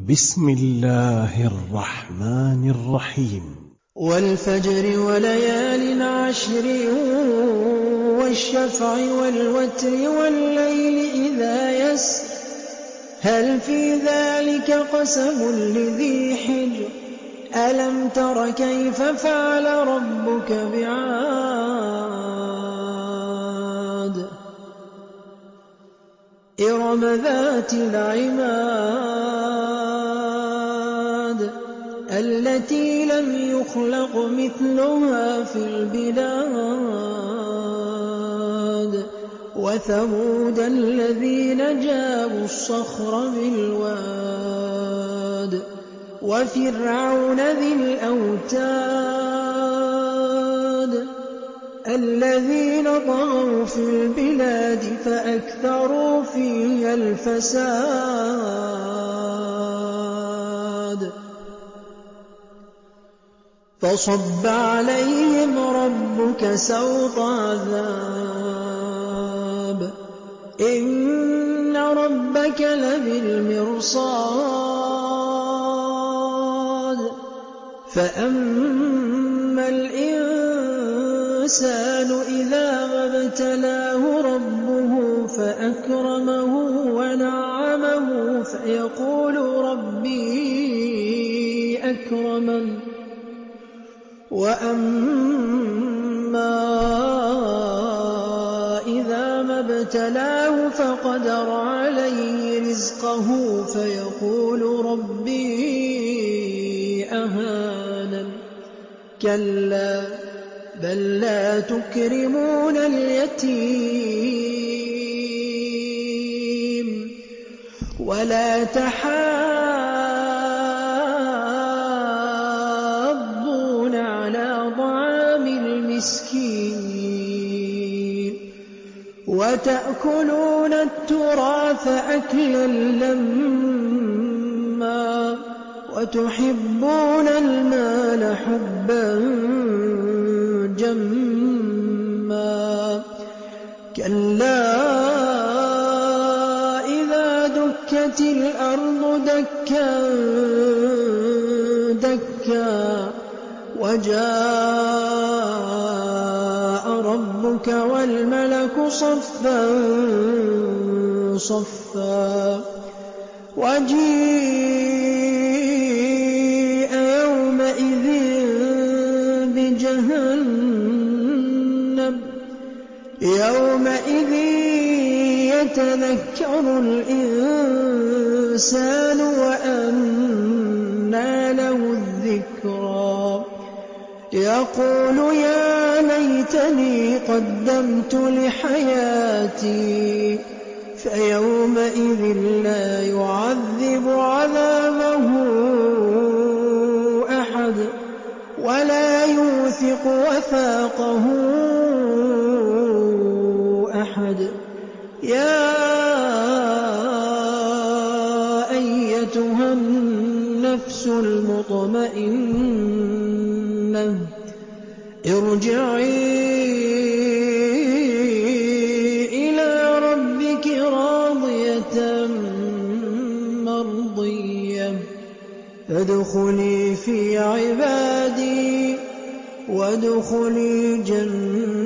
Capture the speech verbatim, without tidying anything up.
بسم الله الرحمن الرحيم. والفجر وليال عشر والشفع والوتر والليل إذا يسر هل في ذلك قسم لذي حجر ألم تر كيف فعل ربك بعاد إرم ذات العماد التي لم يخلق مثلها في البلاد وثمود الذين جابوا الصخر بالواد وفرعون ذي الأوتاد الذين طغوا في البلاد فأكثروا فيها الفساد فصب عليهم ربك سوط عذاب إن ربك لبالمرصاد فأما الإنسان إذا ما ابتلاه ربه فأكرمه ونعمه فيقول ربي أكرمن وأما إذا ما ابتلاه فقدر عليه رزقه فيقول ربي أهانن كلا بل لا تكرمون اليتيم ولا تحاضون على طعام المسكين وتأكلون التراث أكلا لما وتحبون المال حبا جما كلا إذا دكت الأرض دكا دكا وجاء ربك والملك صفا صفا وجيء يومئذ بجهنم يومئذ يتذكر الإنسان وأنى له الذكرى يقول يا ليتني قدمت لحياتي فيومئذ لا يعذب عذابه أحد ولا يوثق وثاقه أحد يا أيتها النفس المطمئنة ارجعي إلى ربك راضية مرضية فادخلي في عبادي وادخلي جنتي